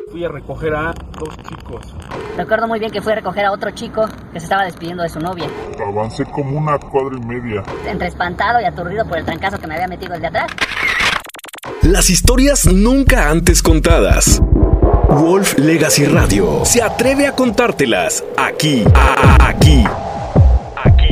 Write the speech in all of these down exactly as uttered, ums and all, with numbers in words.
fui a recoger a dos chicos. Recuerdo muy bien que fui a recoger a otro chico que se estaba despidiendo de su novia. Avancé como una cuadra y media. Entre espantado y aturdido por el trancazo que me había metido el de atrás. Las historias nunca antes contadas. Wolf Legacy Radio se atreve a contártelas aquí, a- aquí, aquí.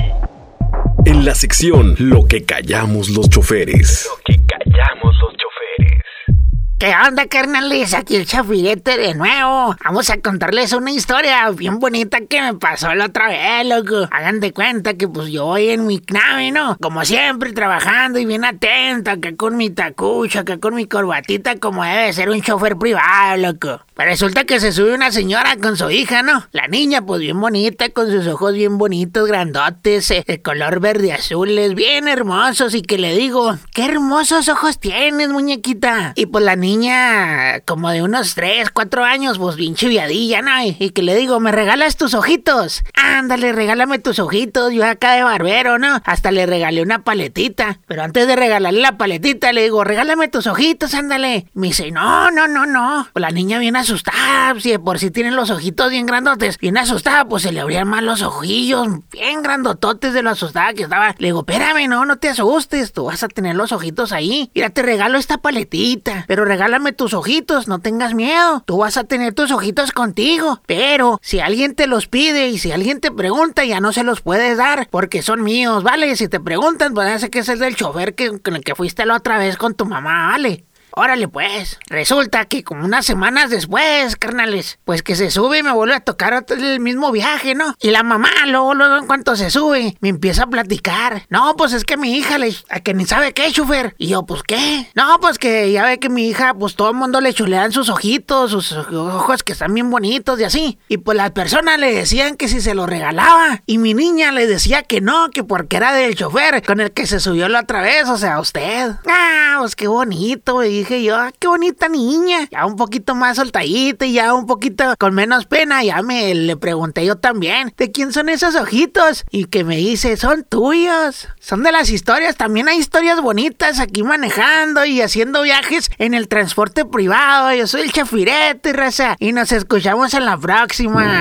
En la sección Lo que callamos los choferes. Lo que callamos los choferes. ¿Qué onda, carnales? Aquí el Chafirete de nuevo. Vamos a contarles una historia bien bonita que me pasó la otra vez, loco. Hagan de cuenta que pues yo voy en mi nave, ¿no? Como siempre, trabajando y bien atento, acá con mi tacucho, acá con mi corbatita, como debe ser un chofer privado, loco. Pues resulta que se sube una señora con su hija, ¿no? La niña, pues bien bonita, con sus ojos bien bonitos, grandotes, eh, de color verde azules, bien hermosos. Y que le digo, qué hermosos ojos tienes, muñequita. Y pues la niña, como de unos tres, cuatro años, pues bien chiviadilla, ¿no? Y, y que le digo, ¿me regalas tus ojitos? Ándale, regálame tus ojitos. Yo acá de barbero, ¿no? Hasta le regalé una paletita. Pero antes de regalarle la paletita, le digo, regálame tus ojitos, ándale. Me dice, no, no, no, no. Pues la niña viene asustada, si de por sí tienen los ojitos bien grandotes, bien asustada, pues se le abrían más los ojillos, bien grandototes de lo asustada que estaba. Le digo, espérame, no, no te asustes, tú vas a tener los ojitos ahí. Mira, te regalo esta paletita, pero regálame tus ojitos, no tengas miedo, tú vas a tener tus ojitos contigo. Pero si alguien te los pide y si alguien te pregunta, ya no se los puedes dar, porque son míos, ¿vale? Si te preguntan, pues ya que ese es del chofer que, con el que fuiste la otra vez con tu mamá, ¿vale? Órale pues, resulta que como unas semanas después, carnales, pues que se sube y me vuelve a tocar otro, el mismo viaje, ¿no? Y la mamá luego, luego en cuanto se sube, me empieza a platicar. No, pues es que mi hija, le, a que ni sabe qué, chofer. Y yo, pues ¿qué? No, pues que ya ve que mi hija, pues todo el mundo le chulean sus ojitos, sus ojos que están bien bonitos y así. Y pues las personas le decían que si se lo regalaba. Y mi niña le decía que no, que porque era del chofer con el que se subió la otra vez, o sea, usted. Ah, pues qué bonito, güey. Dije yo, ah, qué bonita niña, ya un poquito más soltadita y ya un poquito con menos pena. Ya me le pregunté yo también, ¿de quién son esos ojitos? Y que me dice, son tuyos, son de las historias. También hay historias bonitas aquí manejando y haciendo viajes en el transporte privado. Yo soy el Chafirete, raza, y nos escuchamos en la próxima.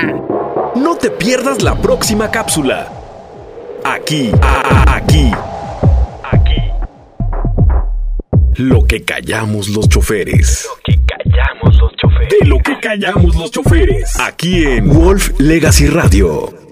No te pierdas la próxima cápsula. Aquí, a- aquí. Lo que callamos los choferes. Lo que callamos los choferes. De lo que callamos los choferes. Aquí en Wolf Legacy Radio.